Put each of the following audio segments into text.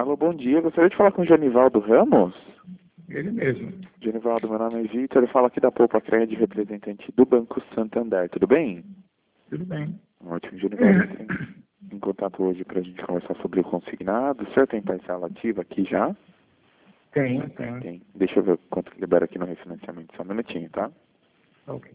Alô, bom dia. Gostaria de falar com o Genivaldo Ramos. Ele mesmo. Genivaldo, meu nome é Vitor. Eu falo aqui da Poupa Cred, representante do Banco Santander. Tudo bem? Tudo bem. Ótimo, Genivaldo. Entrei em contato hoje para a gente conversar sobre o consignado. O senhor tem parcela ativa aqui já? Tenho. Tem. Deixa eu ver quanto que libera aqui no refinanciamento. Só um minutinho, tá? Ok.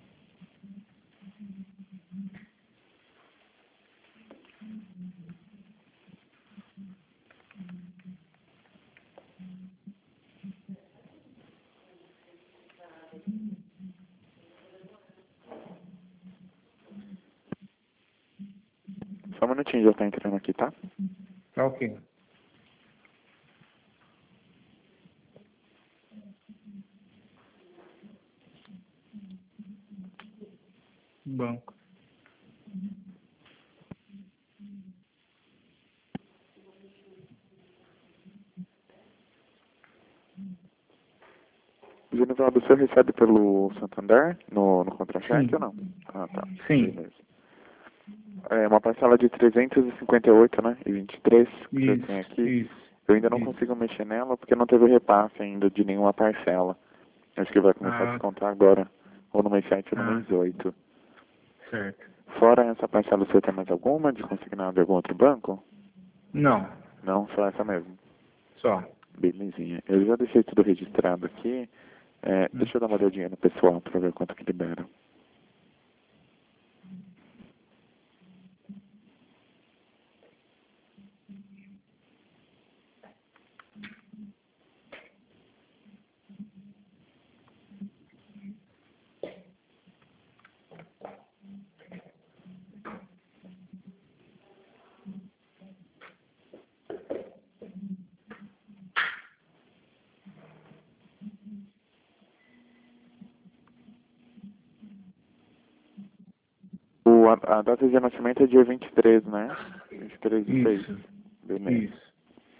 Só um minutinho, já tá entrando aqui, tá? Tá ok. Banco. Genivaldo, o senhor recebe pelo Santander no contra-cheque Sim. ou não? Ah, tá. Sim. Beleza. É uma parcela de 358, né? E 23 que você tem aqui. Isso. Eu ainda não Isso. consigo mexer nela porque não teve repasse ainda de nenhuma parcela. Acho que vai começar a Ah, descontar agora, ou no mês 7 ou no ah, mês 8. certo. Fora essa parcela, você tem mais alguma de consignado de algum outro banco? Não. Não, só essa mesmo. Só. Belezinha. Eu já deixei tudo registrado aqui. Hum. Deixa eu dar uma olhadinha no pessoal para ver quanto que libera. A data de nascimento é dia 23, né? 23 de 6. Isso. Beleza. Isso.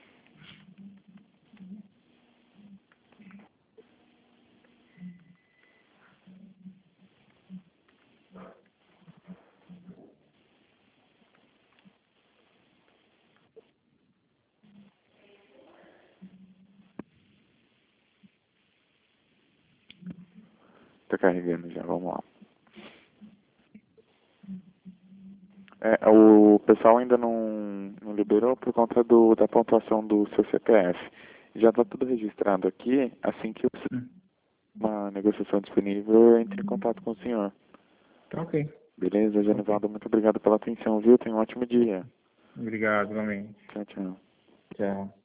Tá carregando já, vamos lá. O pessoal ainda não liberou por conta da pontuação do seu CPF. Já está tudo registrado aqui. Assim que Hum. uma negociação disponível, eu entre em contato com o senhor. Tá ok. Beleza, Ok. Genivaldo? Muito obrigado pela atenção, viu? Tenha um ótimo dia. Obrigado, igualmente. Tchau, tchau. Tchau.